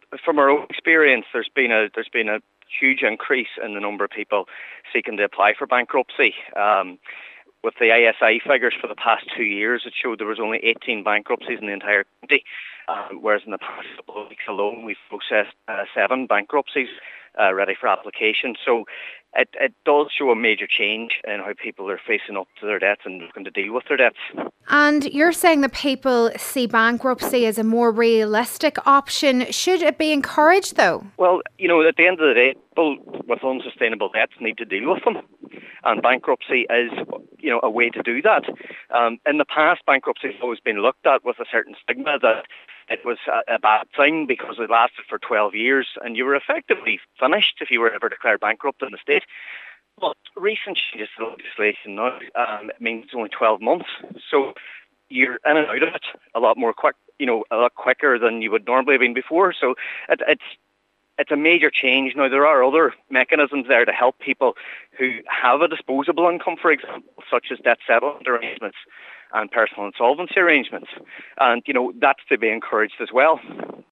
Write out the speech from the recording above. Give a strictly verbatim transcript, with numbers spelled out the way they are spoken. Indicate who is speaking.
Speaker 1: from our own experience, there's been a there's been a huge increase in the number of people seeking to apply for bankruptcy. Um, with the I S I figures for the past two years, it showed there was only eighteen bankruptcies in the entire country, um, whereas in the past couple of weeks alone, we've processed uh, seven bankruptcies uh, ready for application. So it, it does show a major change in how people are facing up to their debts and looking to deal with their debts.
Speaker 2: And you're saying that people see bankruptcy as a more realistic option. Should it be encouraged, though?
Speaker 1: Well, you know, at the end of the day, people with unsustainable debts need to deal with them. And bankruptcy is, you know, a way to do that. Um, in the past, bankruptcy has always been looked at with a certain stigma that it was a, a bad thing because it lasted for twelve years and you were effectively finished if you were ever declared bankrupt in the state. But recent changes to legislation now um, it means it's only twelve months. So you're in and out of it a lot more quick, you know, a lot quicker than you would normally have been before. So it, it's It's a major change. Now, there are other mechanisms there to help people who have a disposable income, for example, such as debt settlement arrangements and personal insolvency arrangements. And, you know, that's to be encouraged as well.